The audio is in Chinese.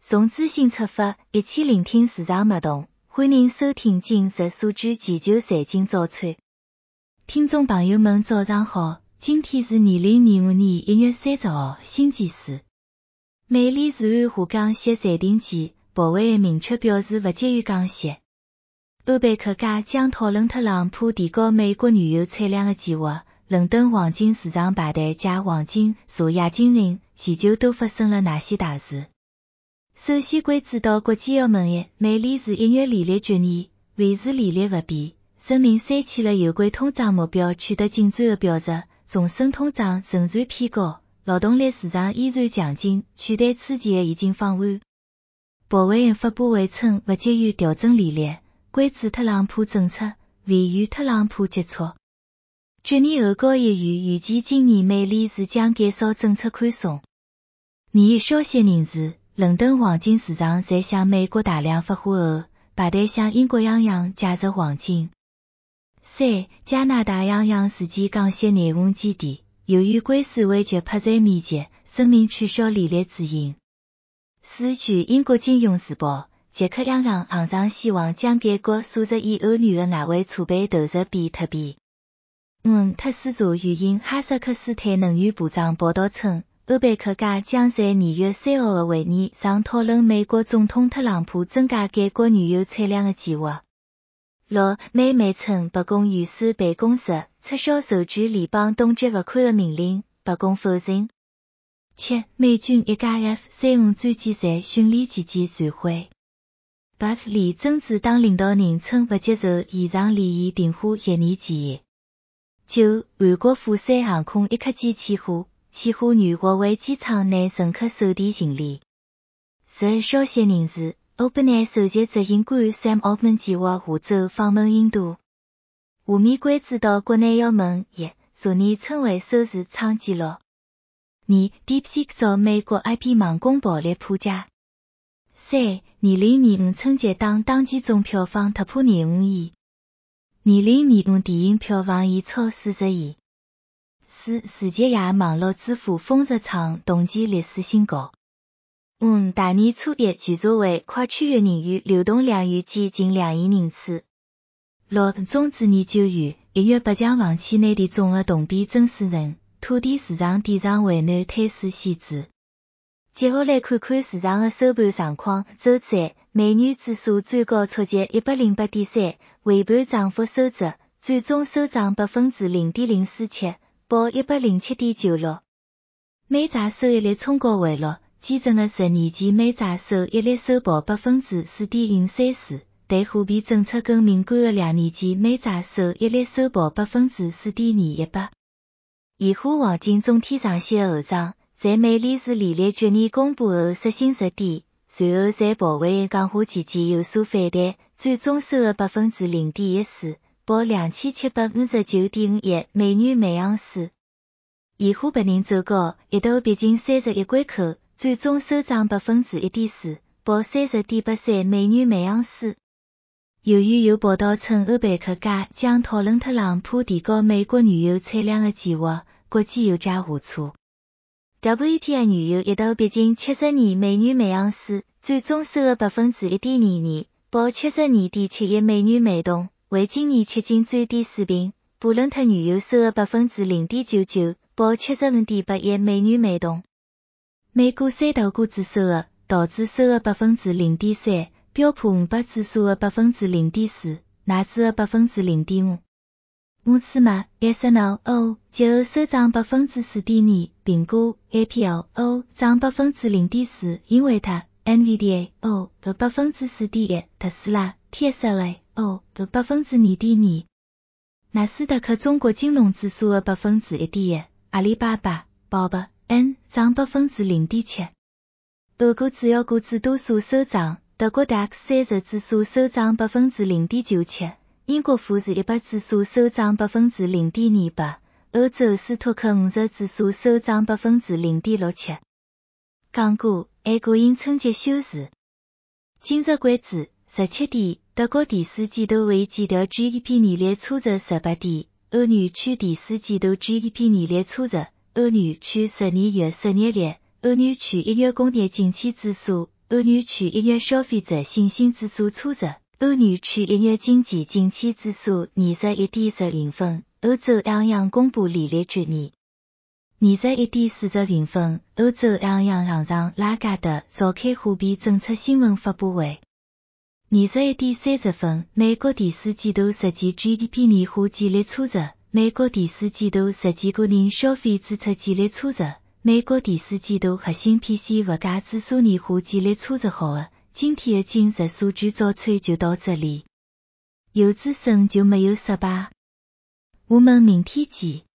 从资讯出发，一起聆听市场脉动。欢迎收听今日数据全球财经早餐。听众朋友们早上好，今天是2025年1月30号，星期四。美联储按下降息暂停键，鲍威尔明确表示不急于降息。欧佩克加将讨论特朗普提高美国原油产量的计划。伦敦黄金市场排队加黄金查亚金人，全球都发生了哪些大事？首先关注到国际澳门1，美联储1月利率决议，维持利率不变，声明删去了有关通胀目标取得进展的表述，重申通胀仍然偏高，劳动力市场依然强劲，取代此前的已经放缓。鲍威尔发布会称不急于调整利率，关注特朗普政策，未与特朗普接触。决议后高一预计今年美联储将减少政策宽松。另一消息人士，伦敦黄金市场在向美国大量发货后，排队向英国央行价值黄金。3. 加拿大央行事件降息内容见底，由于官司未决迫在眉睫，声明取消利率指引。4. 据英国金融时报，捷克央行行长希望将该国数十亿欧元的外汇储备投入比特币。特斯查原因哈萨克斯坦能源部长报道称，欧佩克加将在2月3号的会议上讨论美国总统特朗普增加该国原油产量的计划。6. 美媒称白宫预算办公室撤销授权联邦冻结罚款的命令，白宫否认。7. 美军一架 F-35战机在训练期间损毁。8. 连政治党领导人称不接受延长联谊订婚1年建议。9. 韩国富山航空一客机起火原或为机舱内乘客受电行李。10. 消息人士 ，OpenAI 首席执行官 Sam Altman 计划下周访问印度。下面关注到国内要闻1，昨年称为收视创纪录。2. DeepSeek 遭美国 IP 网攻暴力破解。3. 2025春节档当季总票房突破25亿。2025电影票房已超40亿。4. 世界夜网络支付丰值创同期历史新高。5. 大年初一全社会跨区域人员流动量预计近2亿人次。6. 中资研究院1月北疆房企内地综合同比增速人，土地市场典藏为难退市限制。接下来看看市场的收盘状况。周3，美元指数最高触及 108.3， 尾盘涨幅收窄，最终收涨 0.047%， 报 107.96。美债收益率冲高回落，基准的10年期美债收益率收报 4.34%， 对货币政策更敏感的2年期美债收益率收报 4.28%。现货黄金总体上线的后涨，在美联储利率决议公布后实行实点，随后在鲍威尔讲话期间有所反弹，最终收了 0.14%， 报 2759.5 亿美元每盎司。现货白银走高，一度逼近31关口，最终收涨 1.4%， 报 30.83 美元每盎司。由于有报道称欧佩克加将讨论特朗普提高美国原油产量的计划，国际油价下挫。WTI 原油一度逼近72美元每盎司，最终收了 1.22%， 报 72.7 亿美元每桶，为今年迄今最低水平。布伦特原油收了 0.99%， 报 75.8 亿美元每桶。美股三大股指数的道指收了 0.3%， 标普500指数的 0.4%， 纳指的 0.5%。摩斯麦 SNL 节后收涨 4.2%， 苹果 APL 涨 0.4%， 英伟达 NVIDIA 的 4.1%， 特斯拉 TSLA 的 2.2%。纳斯达克中国金融指数的 1.1%， 阿里巴巴 BAB 涨 0.7%。欧股主要股指多数收涨，德国 DAX 30指数收涨 0.97%。英国富时100指数收涨 0.28%， 欧洲斯托克50指数收涨 0.67%。港股 A 股因春节休市。今日关注17点，德国第四季度为基调 GDP 年率初值18点，欧元区第四季度 GDP 年率初值，欧元区12月失业率，欧元区1月工业景气指数欧元区1月消费者信心指数初值，欧元区1月经济景气指数 21.10 月份，欧洲央行公布利率决议。21.40 月份，欧洲央行行长拉加德召开货币政策新闻发布会。21.30 份，美国第四季度实际 GDP 年化季率初值，美国第四季度实际个人消费支出季率初值，美国第四季度核心 PC 物价指数年化季率初值好了。今天的今日数据早吹就到这里，有子孙就没有失吧。我们明天见。